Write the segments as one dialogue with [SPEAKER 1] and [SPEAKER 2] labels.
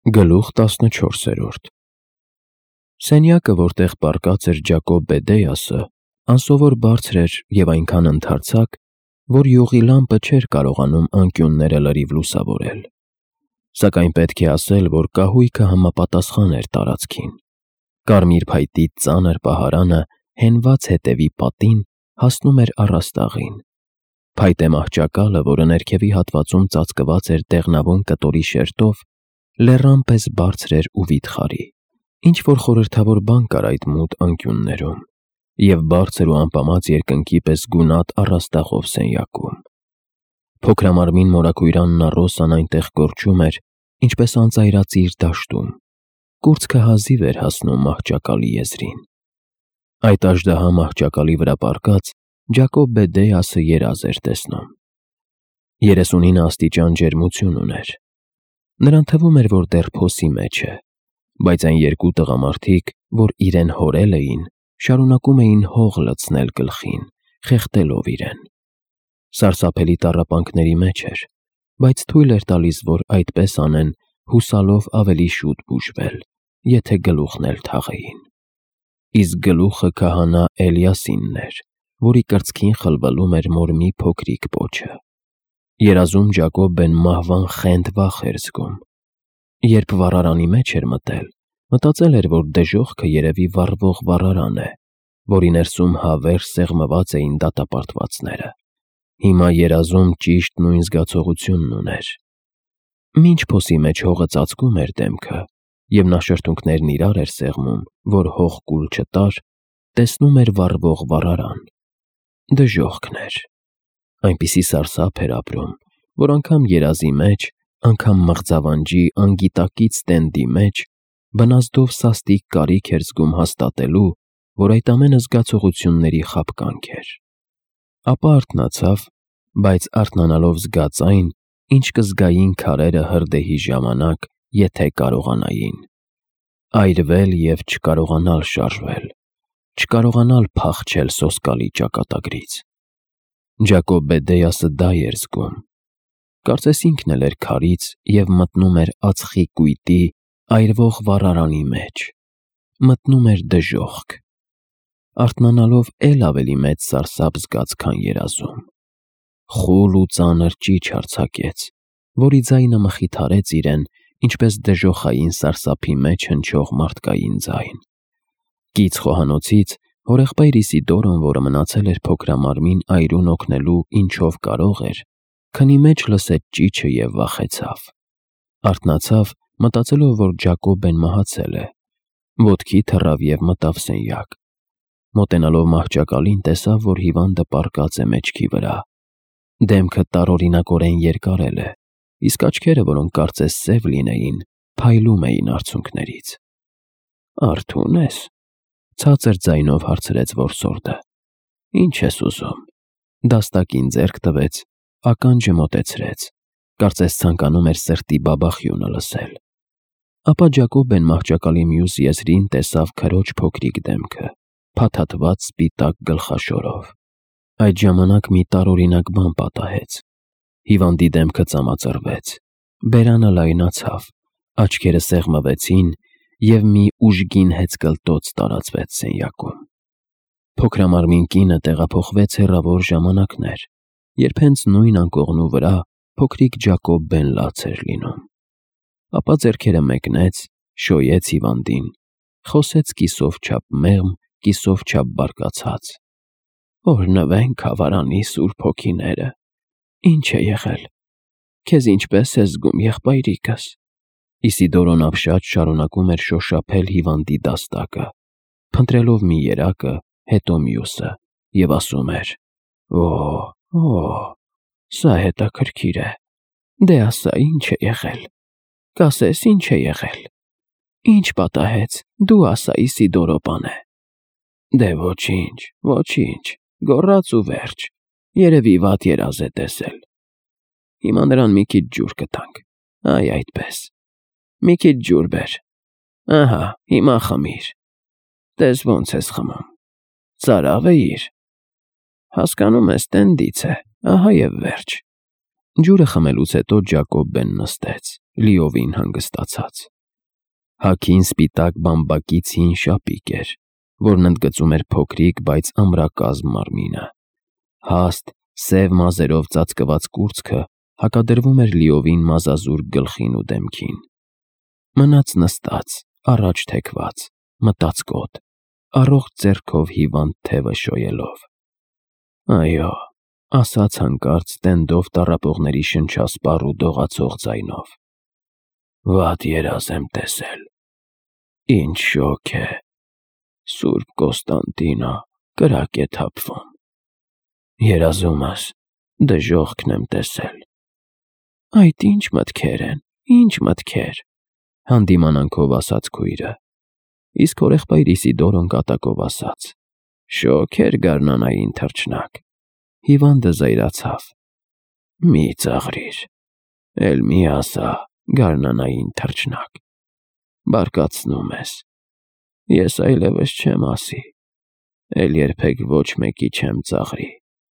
[SPEAKER 1] Գլուխ 14-րդ Սենյակը, որտեղ պառկած էր Ջակոբ Բեդեյասը, անսովոր բարձր էր և այնքան ընդարձակ, որ յուղի լամպը չէր կարողանում անկյունները լրիվ լուսավորել, սակայն պետք է ասել, որ կահույքը համապատասխան էր տարածքին. կարմիր փայտի ծանր պահարանը հենված հետևի պատին հասնում էր առաստաղին, փայտե մահճակալը, որը ներքևի հատվածում ծածկված էր դեղնավուն կտորի շերտով, լեռան պես բարձր էր ու վիթխարի, ինչ-որ խորհրդավոր բան կար այդ մութ անկյուններում և բարձր ու ամպամած երկնքի պես գունատ առաստաղով սենյակում. փոքրամարմին մորաքույր Ռոսան այնտեղ կորչում էր, ինչպես անծայրածիր դաշտում, կուրծքը հազիվ էր հասնում մահճակալի եզրին. այդ աժդահա մահճակալի վրա պառկած Ջակոբ Բեդեյասը երազ էր տեսնում: 39 աստիճան ջերմություն ուներ: Նրան թվում էր, որ դեռ փոսի մեջ է, բայց այն երկու տղամարդիկ, որ իրեն հորել էին, շարունակում էին հող լցնել գլխին, խեղդելով իրեն: Սարսափելի տառապանքների մեջ էր, բայց թույլ էր տալիս, որ այդպես անեն, հուսալով ավելի շուտ բուժվել, եթե գլուխն էլ թաղեին: Իսկ գլուխը քահանա Էլիասինն էր, որի կրծքին խլվլում էր մոր մի փոքրիկ պոչը: Երազում Ջակոբն մահվան խենթ վախ էր զգում: Երբ վառարանի մեջ էր մտել, մտածել էր, որ դժոխքը երևի վառվող վառարան է, որի ներսում հավերժ սեղմված էին դատապարտվածները: Հիմա երազում ճիշտ նույն զգացողությունն ուներ: Մինչ փոսի մեջ հողը ծածկում էր դեմքը և նա շրթունքներն իրար էր սեղմում, որ հող կուլ չտար, տեսնում էր վառվող վառարան: Դժոխքն էր: Այնպիսի սարսափ էր ապրում, որ անգամ երազի մեջ, անգամ մղձավանջի անգիտակից տենդի մեջ բնազդով սաստիկ կարիք էր զգում հաստատելու, որ այդ ամենը զգացողությունների խաբկանք էր: Ապա արթնացավ, բայց արթնանալով զգաց այն, ինչ կզգային քարերը հրդեհի ժամանակ, եթե կարողանային: Այրվել և չկարողանալ շարժվել, չկարողանալ փախչել սոսկալի ճակատագրից: Ջակոբ Բեդեյասը դա էր զգում: Կարծես ինքն էլ էր քարից և մտնում էր ածխի կույտի, այրվող վառարանի մեջ, մտնում էր դժոխք: Արթնանալով էլ ավելի մեծ սարսափ զգաց, քան երազում: Խուլ ու ծանր ճիչ արձակեց, որի ձայնը մխիթարեց իրեն, ինչպես դժոխային սարսափի մեջ հնչող մարդկային ձայն: Կից խոհանոցից հորեղբայր Իսիդորոն, որը մնացել էր փոքրամարմին այրուն օգնելու ինչով կարող էր, քնի մեջ լսեց ճիչը և վախեցավ: Արթնացավ, մտածելով, որ Ջակոբն մահացել է, ոտքի թռավ և մտավ սենյակ: Մոտենալով մահճակալին, տեսավ, որ հիվանդը պառկած է մեջքի վրա: Դեմքը տարօրինակորեն երկարել է, իսկ աչքերը, որոնք կարծես սև լինեին, փայլում էին արցունքներից: Արթո՞ւն ես,- ցածր ձայնով հարցրեց որսորդը: Ինչ ես ուզում: Դաստակին ձեռք տվեց, ականջը մոտեցրեց, կարծես ցանկանում էր սրտի բաբախյունը լսել: Ապա Ջակոբն մահճակալի մյուս եզրին տեսավ քրոջ փոքրիկ դեմքը, փաթաթված սպիտակ գլխաշորով: Այդ ժամանակ մի տարօրինակ բան պատահեց: Հիվանդի դեմքը ծամածռվեց, բերանը լայնացավ, աչքերը սեղմվեցին և մի ուժգին հեծկլտոց տարածվեց սենյակում: Փոքրամարմին կինը տեղափոխվեց հեռավոր ժամանակներ, երբ հենց նույն անկողնու վրա փոքրիկ Ջակոբն լաց էր լինում: Ապա ձեռքերը մեկնեց, շոյեց հիվանդին, խոսեց կիսով չափ մեղմ, կիսով չափ բարկացած: Օրհնվեն Քավարանի սուրբ հոգիները: Ինչ է եղել: Քեզ ինչպե՞ս ես զգում, եղբայրիկս: Իսիդորոն ապշած շարունակում էր շոշափել հիվանդի դաստակը, փնտրելով մի երակը, հետո մյուսը և ասում էր. Օ՜, սա հետաքրքիր է: Դե ասա, ինչ է եղել: Կասես, ինչ է եղել: Ինչ պատահեց, դու ասա, Իսիդորո պանե: Դե ոչինչ, գոռաց ու վերջ, երևի վատ երազ է տեսել: Հիմա նրան մի քիչ ջուր կտանք, այ այդպես: Մի քիչ ջուր բեր: Ահա, հիմա խմիր: Տես ոնց ես խմում: Ծարավ էիր: Հասկանում ես, տենդից է, ահա և վերջ: Ջուրը խմելուց հետո Ջակոբն նստեց, լիովին հանգստացած: Հագին սպիտակ բամբակից հին շապիկ էր, որն ընդգծում էր փոքրիկ, բայց ամրակազմ մարմինը։ Հաստ, սև մազերով ծածկված կուրծքը հակադրվում էր լիովին մազազուրկ գլխին ու դեմքին։ Մնաց նստած, առաջ թեքված, մտածկոտ, առողջ ձեռքով հիվանդ թևը շոյելով։ Այո, ասաց հանկարծ տենդով տառապողների շնչասպառ ու դողացող ձայնով. Վատ երազ եմ տեսել։ Ինչ շոգ է։ Սուրբ Կոստանդինո կրակ է թափվում։ Երազումս դժոխքն եմ տեսել։ Այդ ինչ մտքեր են, ինչ մտքեր, հանդիմանանքով ասաց քույրը։ Իսկ հորեղբայր Իսիդորոն կատակով ասաց. Շոգեր գարնանային թռչնակ։ Հիվանդը զայրացավ. Մի ծաղրիր, էլ մի ասա գարնանային թռչնակ։ Բարկացնում ես։ Ես այլևս չեմ ասի, էլ երբեք ոչ մեկի չեմ ծաղրի։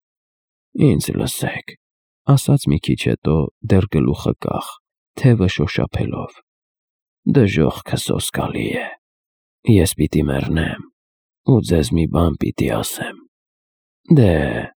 [SPEAKER 1] Ինձ լսեք, ասաց մի քիչ հետո դեռ գլուխը կախ, թևը շոշափելով։ Դժոխքը սոսկալի է։ Ես պիտի մեռնեմ ու ձեզ մի բան պիտի ասեմ։ Դե,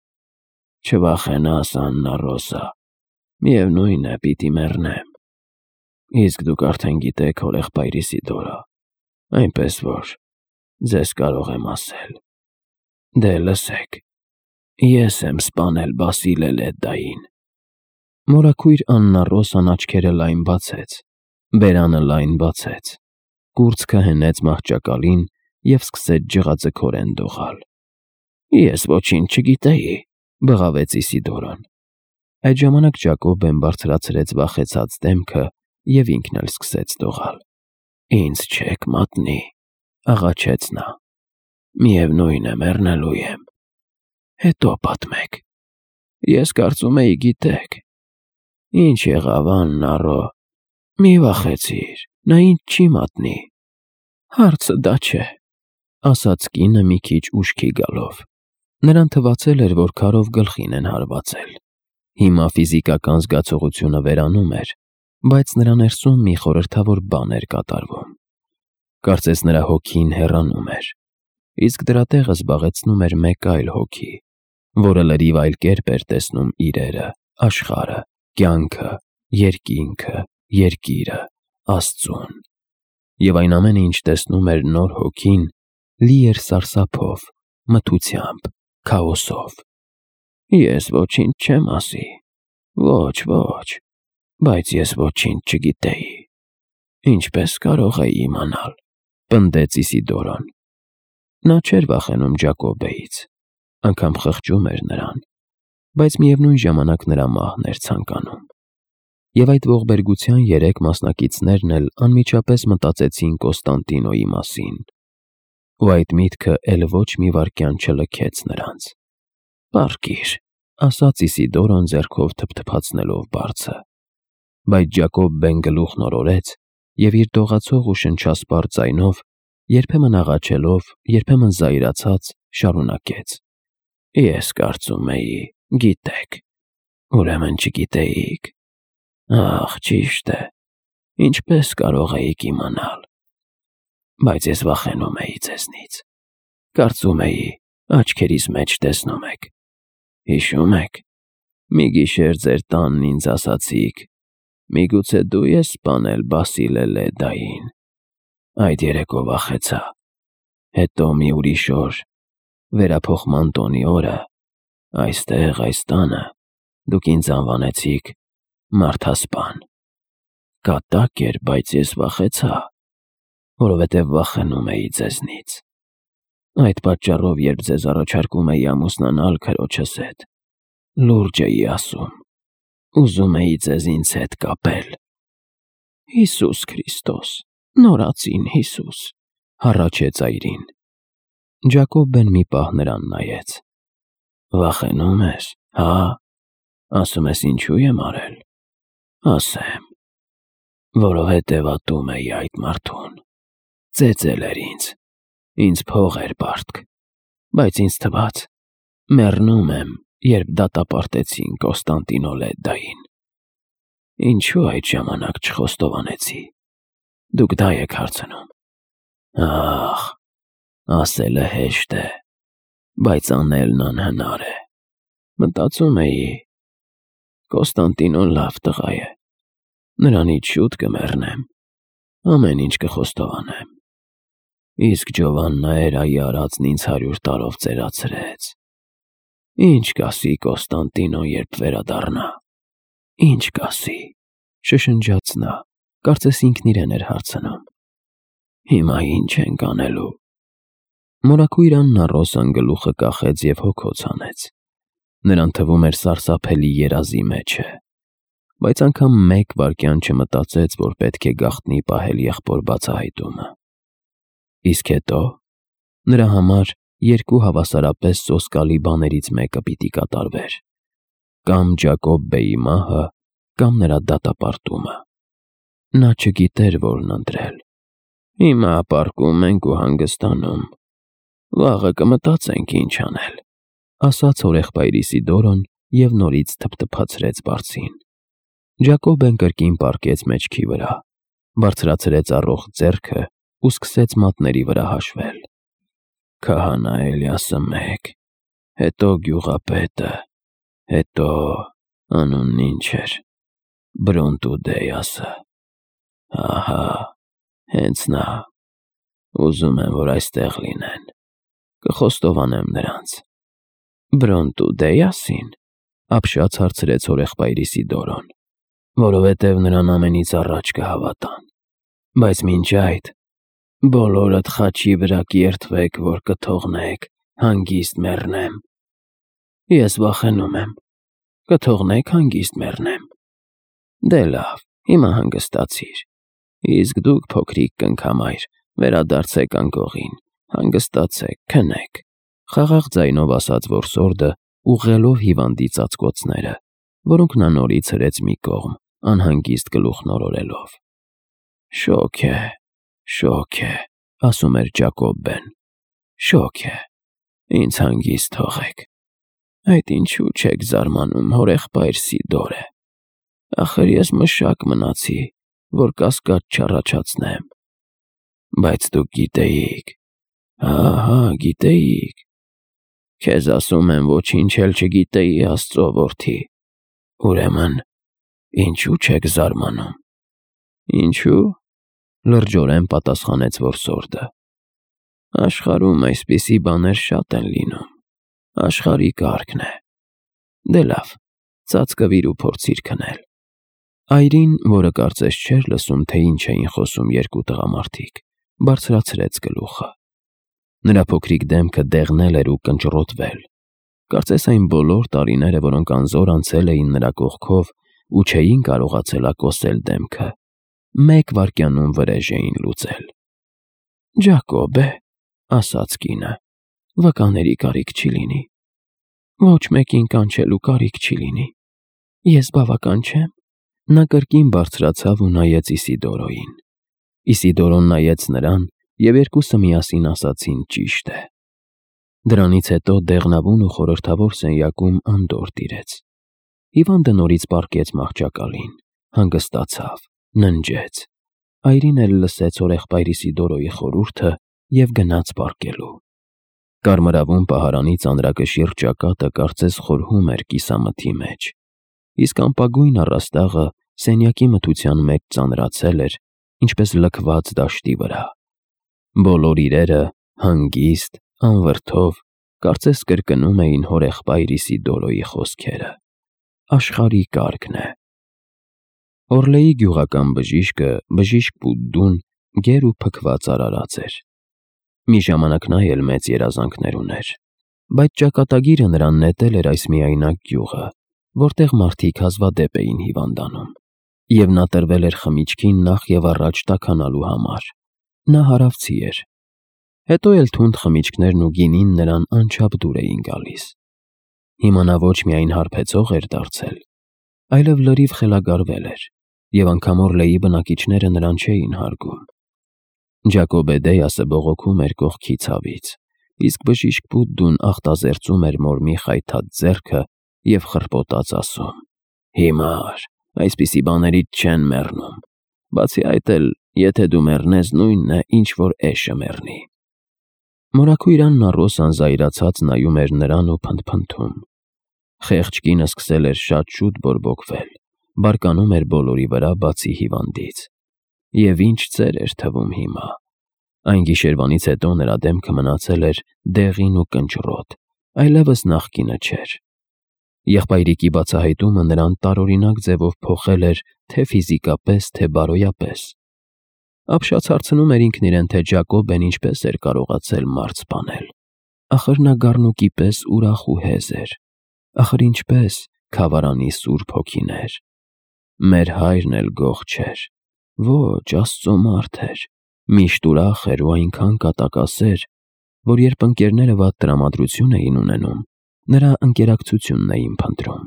[SPEAKER 1] չվախենաս, Աննա Ռոսա, միևնույն է, պիտի մեռնեմ։ Իսկ դուք արդեն գիտեք հորեղբայր Իսիդորո, այնպես որ ձեզ կարող եմ ասել։ Դե լսեք, ես եմ սպանել Բասիլե Լեդդային։ Մորաքույր Աննա Ռոսան աչքերը լայն բացեց, բերանը լայն բացեց, կուրծքը հենեց մահճակալին և սկսեց ջղաձգորեն դողալ։ Ես ոչինչ չգիտեի, բղավեց Իսիդորոն։ Այդ ժամանակ Ջակոբեն բարձրացրեց վախեցած դեմքը և ինքն էլ սկսեց դողալ։ Ինձ չեք մատնի, աղաչեց նա։ Միևնույն է, մեռնելու եմ։ Հետո պատմեք։ Ես կարծում էի գիտեք։ Ինչ եղավ, Աննա Ռո։ Մի վախեցիր, նա ինձ չի մատնի։ Հարցը դա չէ, ասաց կինը մի քիչ ուշքի գալով։ Նրան թվացել էր, որ քարով գլխին են հարվածել։ Հիմա ֆիզիկական զգացողությունը վերանում էր, բայց նրա ներսում մի խորհրդավոր բան էր կատարվում։ Կարծես նրա հոգին հեռանում էր, իսկ դրա տեղը զբաղեցնում էր մեկ այլ հոգի, որը լրիվ այլ կերպ էր տեսնում իրերը, աշխարհը, կյանքը, երկինքը, երկիրը, Աստծուն։ Եվ այն ամենը, ինչ տեսնում էր նոր հոգին, լի էր սարսափով, մթությամբ, քաոսով։ Ես ոչինչ չեմ ասի։ Ոչ, բայց ես ոչինչ չգիտեի։ Ինչպես կարող էի իմանալ, պնդեց Իսիդորոն։ Նա չէր վախենում Ջակոբեից, անգամ խղճում էր նրան, բայց միևնույն ժամանակ նրա մահն էր ցանկանում։ Եվ այդ ողբերգության երեք մասնակիցներն էլ անմիջապես մտածեցին Կոստանդինոյի մասին, ու այդ միտքը էլ ոչ մի վայրկյան չլքեց նրանց։ Պառկիր, ասաց Իսիդորոն ձեռքով թփթփացնելով բարձը, բայց Ջակոբեն գլուխն օրորեց և իր դողացող ու շնչասպառ ձայնով, երբեմն աղաչելով, երբեմն զայրացած, շարունակեց. Ես կարծում էի, գիտեք, ուրեմն չգիտեիք։ Ախ, ճիշտ է, ինչպես կարող էիք իմանալ։ Բայց ես վախենում էի ձեզնից։ Կարծում էի, աչքերիս մեջ տեսնում եք։ Հիշում եք, մի գիշեր ձեր տանն ինձ ասացիք. միգուցե դու ես սպանել Բասիլե Լեդդային։ Այդ երեկո վախեցա։ Հետո մի ուրիշ օր, վերափոխման տոնի օրը, այստեղ, այս տանը, դուք ինձ անվանեցիք մարդասպան։ Կատակ էր, բայց ես վախեցա, որովհետև վախենում էի ձեզնից։ Այդ պատճառով, երբ ձեզ առաջարկում էի ամուսնանալ քրոջս հետ, լուրջ էի ասում, ուզում էի ձեզ ինձ հետ կապել։ Հիսուս Քրիստոս, նորածին Հիսուս, հառաչեց այրին։ Ջակոբեն մի պահ նրան նայեց։ Վախենում ես, հա՞։ Ասում ես ինչու եմ արել։ Ասեմ, որովհետև ատում էի այդ մարդուն։ Ծեծել էր ինձ փող էր պարտք, բայց ինձ թվաց, մեռնում եմ, երբ դատապարտեցին Կոստանդինո Լեդդային։ Ինչու այդ ժամանակ չխոստովանեցի։ Դուք դա եք հարցնում։ Ախ, ասելը հեշտ է, բայց անելն անհնար է։ Մտածում էի, Կոստանդինոն լավ տղա է, նրանից շուտ կմեռնեմ, ամեն ինչ կխոստովանեմ։ Իսկ Ջովաննա էրայի արածն ինձ 100 տարով ծերացրեց։ Ինչ կասի Կոստանդինոն, երբ վերադառնա։ Ինչ կասի, շշնջաց նա, կարծես ինքն իրեն էր հարցնում։ Հիմա ինչ ենք անելու։ Մորաքույր Աննա Ռոսան գլուխը կախեց և հոգոց հանեց։ Նրան թվում էր սարսափելի երազի մեջ է, բայց անգամ մեկ վայրկյան չմտածեց, որ պետք է գաղտնի պահել եղբոր բացահայտումը։ Իսկ հետո նրա համար երկու հավասարապես սոսկալի բաներից մեկը պիտի կատարվեր. կամ Ջակոբ բեյի մահը, կամ նրա դատապարտումը։ Նա չգիտեր որն ընտրել։ Հիմա ապարկում ենք ու հանգստանում, վաղը կմտածենք ինչ անել, ասաց հորեղբայր Իսիդորոն և նորից թփթփացրեց բարձին։ Ջակոբն կրկին պառկեց մեջքի վրա, բարձրացրեց առողջ ձեռքը ու սկսեց մատների վրա հաշվել։ Քահանա Էլիասը 1, հետո գյուղապետը, հետո անունն ինչ էր, Բրոնտուդեյասը։ Ահա, հենց նա։ Ուզում եմ, որ այստեղ լինեն, կխոստովանեմ նրանց։ Բրոնտուդեյասին, ապշած հարցրեց հորեղբայր Իսիդորոն, որովհետև նրան ամենից առաջ կհավատան։ Բայց մինչ այդ բոլորդ խաչի վրա կերթվեք, որ կթողնեք հանգիստ մեռնեմ։ Ես վախենում եմ, կթողնեք հանգիստ մեռնեմ։ Դե լավ, հիմա հանգստացիր։ Իսկ դուք փոքրիկ կնքամայր, վերադարձեք անկողին, հանգստացեք, քնեք, խաղաղ ձայնով ասաց որսորդը, ուղղելով հիվանդի ծածկոցները, որոնք նա նորից հրեց մի կողմ, անհանգիստ գլուխն օրորելով։ Շոգ է, ասում էր Ջակոբն։ Շոգ է, ինձ հանգիստ թողեք։ Այդ ինչու չեք զարմանում, հորեղբայր Սիդորե։ Ախր ես մշակ մնացի, որ կասկած չառաջացնեմ։ Բայց դուք գիտեիք, ահա, գիտեիք։ Քեզ ասում եմ, ոչինչ էլ չգիտեի, Աստծո որդի։ Ուրեմն, ինչու չեք զարմանում։ Ինչու՞, լրջորեն պատասխանեց որսորդը։ Աշխարհում այսպիսի բաներ շատ են լինում։ Աշխարհի կարգն է։ Դե լավ, ծածկվիր ու փորձիր քնել։ Այրին, որը կարծես չէր լսում, թե ինչ էին խոսում երկու տղամարդիկ, բարձրացրեց գլուխը։ Նրա փոքրիկ դեմքը դեղնել էր ու կնճռոտվել։ Կարծես այն բոլոր տարիները, որոնք անզոր անցել էին նրա կողքով ու չէին կարողացել ակոսել դեմքը, մեկ վայրկյանում վրեժ էին լուծել։ Ջակոբե, ասաց կինը, վկաների կարիք չի լինի։ Ոչ մեկին կանչելու կարիք չի լինի։ Ես բավական չեմ։ Նա կրկին բարձրացավ ու նայեց Իսիդորոյին։ Իսիդորոն նայեց նրան, և երկուսը միասին ասացին ճիշտ է։ Դրանից հետո դեղնավուն ու խորհրդավոր սենյակում անդորր տիրեց։ Հիվանդը նորից պառկեց մահճակալին, հանգստացավ, ննջեց։ Այրին էլ լսեց հորեղբայր Իսիդորոյի խորհուրդը և գնաց պառկելու։ Կարմրավուն պահարանի ծանրակշիռ ճակատը կարծես խորհում էր կիսամթի մեջ, իսկ ամպագույն առաստաղը սենյակի մթության մեջ ծանրացել էր, ինչպես լքված դաշտի վրա։ Բոլոր իրերը հանգիստ, անվրդով, կարծես կրկնում էին հորեղբայր Իսիդորոյի խոսքերը։ Աշխարհի կարգն է։ Օրլեի գյուղական բժիշկը, բժիշկ Պուդդուն, գեր ու փքված արարած էր։ Մի ժամանակ նա էլ մեծ երազանքներ ուներ, բայց ճակատագիրը նրան նետել էր այս միայնակ գյուղը, որտեղ մարդիկ հազվադեպ էին հիվանդանում, և նա տրվել էր խմիչքին նախ և առաջ տաքանալու համար։ Նա հարավցի էր։ Հետո էլ թունդ խմիչքներն ու գինին նրան անչափ դուր էին գալիս։ Հիմա նա ոչ միայն հարբեցող էր դարձել, այլև լրիվ խելագարվել էր, և անգամ Օրլեի բնակիչները նրան չէին հարգում։ Ջակոբեդեյասը բողոքում էր կողքի ցավից, իսկ բժիշկ Պուդդուն ախտազերծում էր մորմի խայթած ձեռքը և խռպոտաց ասում. Հիմար, այսպիսի բաներից չեն մեռնում։ Բացի այդ էլ Եթե դու մեռնես, նույնն է, ինչ որ էշը մեռնի։ Մորաքույրանն առոս անզայրացած նայում էր նրան ու փնթփնթում։ Խեղճ կինը սկսել էր շատ շուտ բորբոքվել, բարկանում էր բոլորի վրա, բացի հիվանդից։ Եվ ինչ ծեր էր թվում հիմա։ Այն գիշերվանից հետո նրա դեմքը մնացել էր դեղին ու կնճռոտ, այլևս նախկինը չէր։ Եղբայրիկի բացահայտումը նրան տարօրինակ ձևով փոխել էր թե ֆիզիկապես, թե բարոյապես։ Ապշած հարցնում էր ինքն իրեն, թե Ջակոբն ինչպես էր կարողացել մարդ սպանել։ Ախր նա գառնուկի պես ուրախ ու հեզ էր։ Ախր ինչպես Քավարանի սուրբ հոգին էր։ Մեր հայրն էլ գող չէր։ Ոչ, Աստծո մարդ էր։ Միշտ ուրախ էր ու այնքան կատակասեր, որ երբ ընկերները վատ տրամադրություն էին ունենում, նրա ընկերակցությունն էին փնտրում։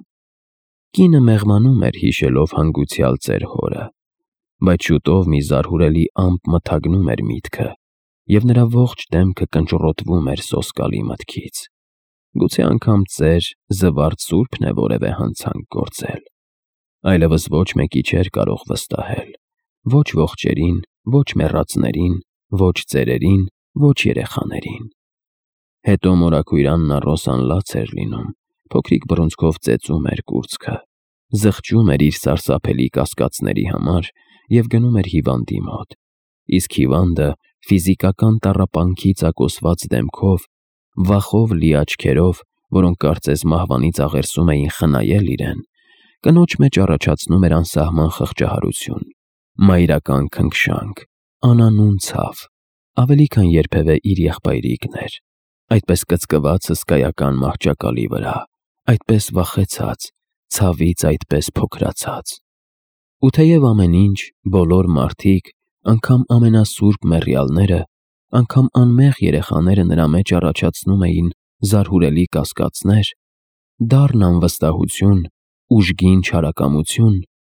[SPEAKER 1] Կինը մեղմանում էր հիշելով հանգուցյալ ծեր հորը, բայց շուտով մի զարհուրելի ամպ մթագնում էր միտքը, և նրա ողջ դեմքը կնճռոտվում էր սոսկալի մտքից։ Գուցե անգամ ծեր զվարթ սուրբն է որևէ հանցանք գործել։ Այլևս ոչ մեկի չէր կարող վստահել, ոչ ողջերին, ոչ մեռածներին, ոչ ծերերին, ոչ երեխաներին։ Հետո մորաքույրանն առոս անլաց էր լինում, փոքրիկ բռունցքով ծեծում էր կուրծքը, զղջում էր իր սարսափելի կասկածների համար և գնում էր հիվանդի մոտ, իսկ հիվանդը ֆիզիկական տառապանքի ծակոսված դեմքով, վախով լի աչքերով, որոնք կարծես մահվանից աղերսում էին խնայել իրեն, կնոջ մեջ առաջացնում էր անսահման խղճահարություն, մայրական քնքշանք, անանուն ցավ, ավելի քան երբևէ իր եղբայրիկն էր, այդպես կծկված հսկայական մահճակալի վրա, այդպես վախեցած, ցավից այդպես փոքրացած։ Ու թեև ամեն ինչ, բոլոր մարդիկ, անգամ ամենասուրբ մեռյալները, անգամ անմեղ երեխաները նրա մեջ առաջացնում էին զարհուրելի կասկածներ, դառն անվստահություն, ուժգին չարակամություն,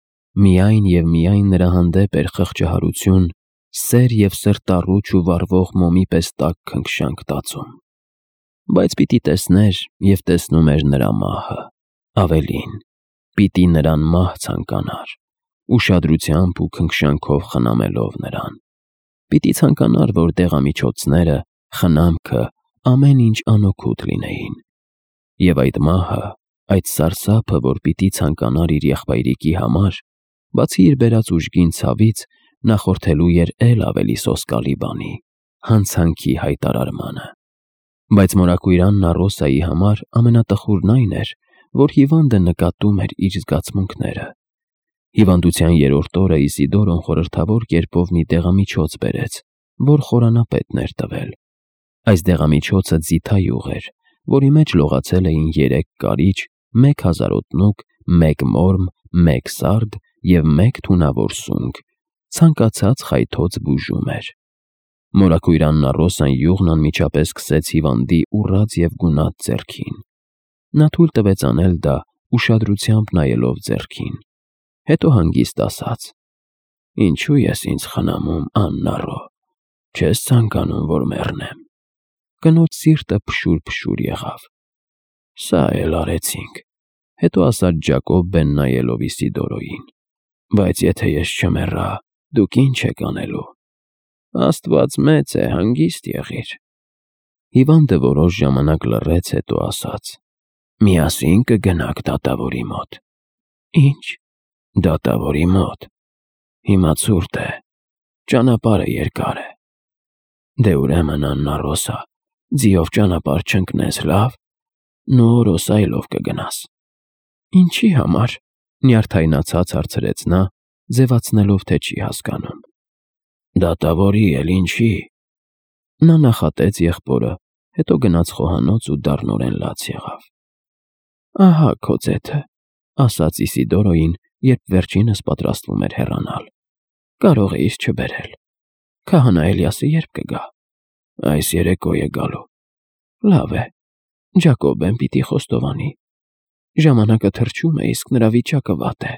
[SPEAKER 1] միայն և միայն նրա հանդեպ էր խղճահարություն, սեր և սրտառուչ ու վառվող մոմի պես տաք քնքշանք տածում։ Բայց պիտի տեսներ և տեսնում էր նրա մահը, ավելին, պիտի նրան մահ ցանկանար, ուշադրությամբ ու քնքշանքով խնամելով նրան։ Պիտի ցանկանար, որ դեղամիջոցները, խնամքը, ամեն ինչ անօգուտ լինեին։ Եվ այդ մահը, այդ սարսափը, որ պիտի ցանկանար իր եղբայրիկի համար, բացի իր բերած ուժգին ցավից, նախորդելու էր էլ ավելի սոսկալի բանի՝ հանցանքի հայտարարմանը։ Բայց մորաքույրանն Առոսայի համար ամենատխուրն այն էր, որ հիվանդը նկատում էր իր զգացմունքները։ Հիվանդության երրորդ օրը Իսիդորոն խորհրդավոր կերպով մի դեղամիջոց բերեց, որ խորանապետն էր տվել։ Այս դեղամիջոցը ձիթայուղ էր, որի մեջ լողացել էին 3 կարիճ, 1 հազարոտնուկ, 1 մորմ, 1 սարդ և 1 թունավոր սունկ, ցանկացած խայթոց բուժում էր։ Մորաքույրանն Առոսան յուղն անմիջապես քսեց հիվանդի ուռած և գունատ ձեռքին։ Նա թույլ տվեց անել դա, ուշադրությամբ նայելով ձեռքին։ Հետո հանգիստ ասաց. «Ինչու ես ինձ խնամում, աննառո, չես ցանկանում, որ մեռնեմ»։ Կնոջ սիրտը փշուր եղավ։ «Սա էլ արեցինք», հետո ասաց Ջակոբն նայելով Իսիդորոյին։ «Բայց եթե ես չմեռա, դուք ինչ եք անելու»։ «Աստված մեծ է, հանգիստ եղիր»։ Հիվանդը որոշ ժամանակ լռեց, հետո ասաց. «Միասին կգնաք դատավորի մոտ»։ «Ինչ»։ «Դատավորի մոտ։ Հիմա ցուրտ է, ճանապարհը երկար է»։ «Դե ուրեմն, աննառոսա, ձիով ճանապարհ չընկնես, լավ, նորոս այլով կգնաս»։ «Ինչի համար»։ Նյարդայնացած հարցրեց նա, ձևացնելով, թե չի հասկանում։ «Դատավորի էլ ինչի»։ Նա նախատեց եղբորը, հետո գնաց խոհանոց ու դառնորեն լաց եղավ։ «Ահա քո ձեթը», ասաց Իսիդորոյին, երբ վերջինս պատրաստվում էր հեռանալ։ «Կարող էիր չբերել։ Քահանա Էլիասը երբ կգա»։ «Այս երեկո է գալու»։ «Լավ է, Ջակոբն պիտի խոստովանի։ Ժամանակը թրջում է, իսկ նրա վիճակը վատ է։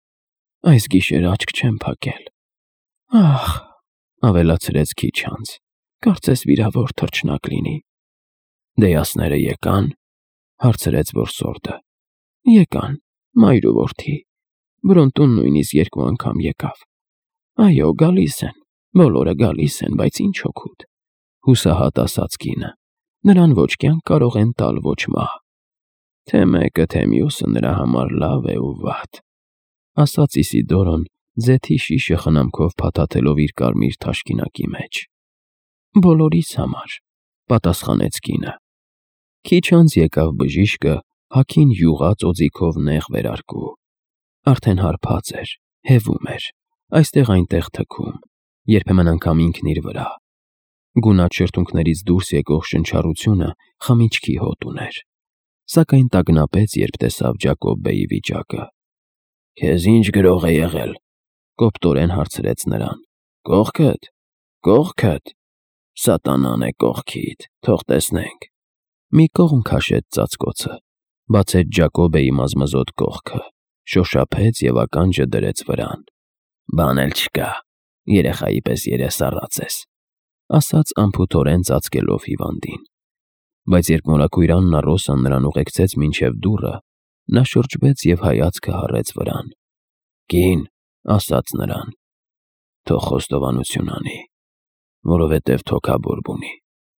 [SPEAKER 1] Այս գիշեր աչք չեմ փակել»։ «Ահ», ավելացրեց քիչ անց, «կարծես վիրավոր թռչնակ լինի»։ «Դեյասները եկա՞ն»։ հարցրեց որսորդը։ «Եկան, մայր ու որդի, Բրոնտուն նույնիսկ 2 անգամ եկավ։ Այո, գալիս են»։ Բոլորը գալիս են, բայց ինչ օգուտ, հուսահատ ասաց կինը, նրան ոչ կյանք կարող են տալ, ոչ մահ։ Թե մեկը, թե մյուսը նրա համար լավ է ու վատ, ասաց Իսիդորոն, ձեթի շիշը խնամքով փաթաթելով իր կարմիր թաշկինակի մեջ։ Բոլորիս համար, պատասխանեց կինը։ Քիչ անց եկավ բժիշկը, հագին յուղած օձիքով նեղ վերարկու։ Արդեն հարբած էր, հևում էր, այստեղ-այնտեղ թքում, երբեմն անգամ ինքն իր վրա։ Գունատ շրթունքներից դուրս եկող շնչառությունը խմիչքի հոտ ուներ, սակայն տագնապեց, երբ տեսավ Ջակոբբեի վիճակը։ Քեզ ինչ գրող է եղել, կոպտորեն հարցրեց նրան։ Կողքդ, կողքդ, սատանան է կողքիդ, թող տեսնենք։ Մի կողմ քաշեց ծածկոցը, բացեց Ջակոբբեի մազմզոտ կողքը, շոշափեց և ականջը դրեց վրան։ Բան էլ չկա, երեխայի պես երես առած ես, ասաց անփութորեն ծածկելով հիվանդին։ Բայց երբ մորաքույր Աննա նրան ուղեկցեց մինչև դուռը, նա շրջվեց և հայացքը հառեց վրան։ Կին, ասաց նրան, թող խոստովանություն անի, որովհետև թոքաբորբ ունի։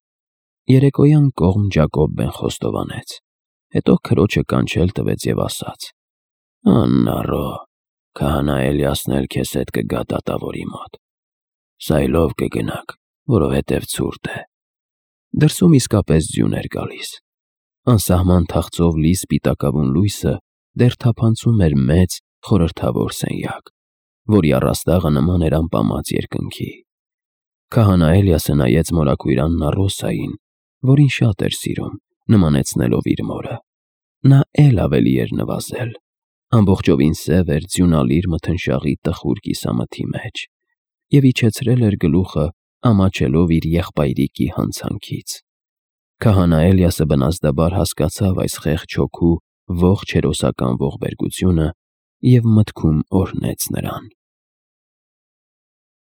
[SPEAKER 1] Երեկոյան կողմ Ջակոբբեն խոստովանեց, հետո քրոջը կանչել տվեց և ասաց. Աննա, քահանա Էլիասն էլ քեզ հետ կգա դատավորի մոտ։ Սայլով կգնաք, որովհետև ցուրտ է։ Դրսում իսկապես ձյուն էր գալիս։ Անսահման թախծով լի սպիտակավուն լույսը դեռ թափանցում էր մեծ, խորհրդավոր սենյակ, որի առաստաղը նման էր անպամած երկնքի։ Քահանա Էլիասը նայեց մորաքույր Աննա, որին շատ էր սիրում, նմանեցնելով իր մորը։ Նա էլ ավելի էր նվազել, ամբողջովին սև էր ձյունալիր մթնշաղի տխուր կիսամթի մեջ և իջեցրել էր գլուխը, ամաչելով իր եղբայրիկի հանցանքից։ Քահանա Էլիասը բնազդաբար հասկացավ այս խեղճ հոգու ողջ հերոսական ողբերգությունը և մտքում օրհնեց նրան։